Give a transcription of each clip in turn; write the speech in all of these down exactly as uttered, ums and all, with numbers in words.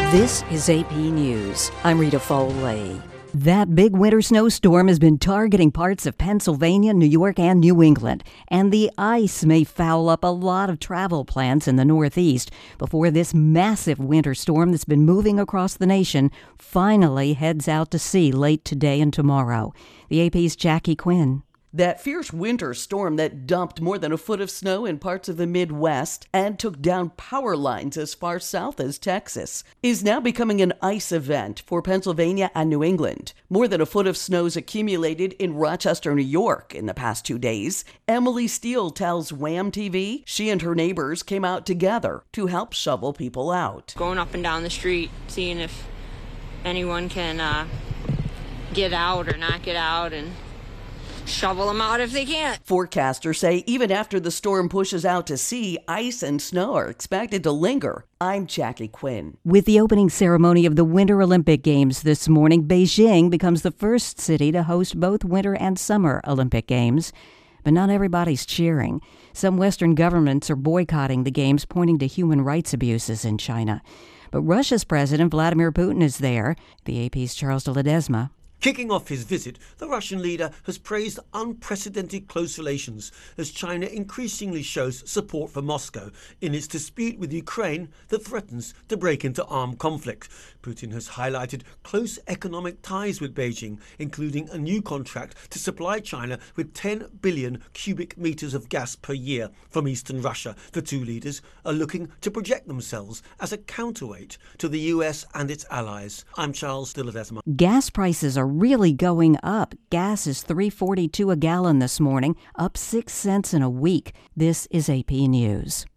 This is A P News. I'm Rita Foley. That big winter snowstorm has been targeting parts of Pennsylvania, New York, and New England. And the ice may foul up a lot of travel plans in the Northeast before this massive winter storm that's been moving across the nation finally heads out to sea late today and tomorrow. The A P's Jackie Quinn. That fierce winter storm that dumped more than a foot of snow in parts of the Midwest and took down power lines as far south as Texas is now becoming an ice event for Pennsylvania and New England. More than a foot of snow's accumulated in Rochester, New York in the past two days. Emily Steele tells Wham T V she and her neighbors came out together to help shovel people out. Going up and down the street, seeing if anyone can uh, get out or not get out, and shovel them out if they can't. Forecasters say even after the storm pushes out to sea, ice and snow are expected to linger. I'm Jackie Quinn. With the opening ceremony of the Winter Olympic Games this morning, Beijing becomes the first city to host both Winter and Summer Olympic Games. But not everybody's cheering. Some Western governments are boycotting the Games, pointing to human rights abuses in China. But Russia's President Vladimir Putin is there. The A P's Charles de Ledesma. Kicking off his visit, the Russian leader has praised unprecedented close relations as China increasingly shows support for Moscow in its dispute with Ukraine that threatens to break into armed conflict. Putin has highlighted close economic ties with Beijing, including a new contract to supply China with ten billion cubic meters of gas per year from eastern Russia. The two leaders are looking to project themselves as a counterweight to the U S and its allies. I'm Charles de Ledesma. Gas prices are really going up. Gas is three dollars and forty-two cents a gallon this morning, up six cents in a week. This is A P News.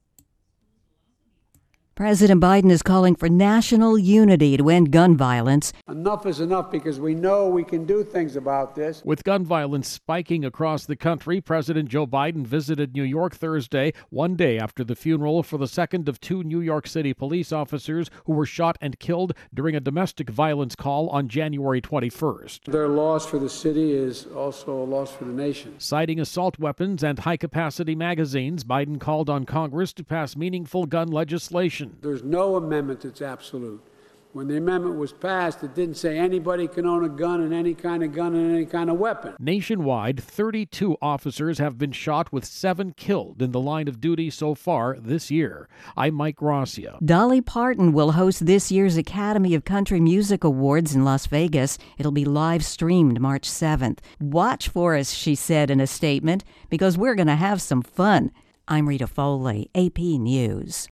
President Biden is calling for national unity to end gun violence. Enough is enough because we know we can do things about this. With gun violence spiking across the country, President Joe Biden visited New York Thursday, one day after the funeral for the second of two New York City police officers who were shot and killed during a domestic violence call on January twenty-first. Their loss for the city is also a loss for the nation. Citing assault weapons and high-capacity magazines, Biden called on Congress to pass meaningful gun legislation. There's no amendment that's absolute. When the amendment was passed, it didn't say anybody can own a gun and any kind of gun and any kind of weapon. Nationwide, thirty-two officers have been shot with seven killed in the line of duty so far this year. I'm Mike Gracia. Dolly Parton will host this year's Academy of Country Music Awards in Las Vegas. It'll be live streamed March seventh. Watch for us, she said in a statement, because we're going to have some fun. I'm Rita Foley, A P News.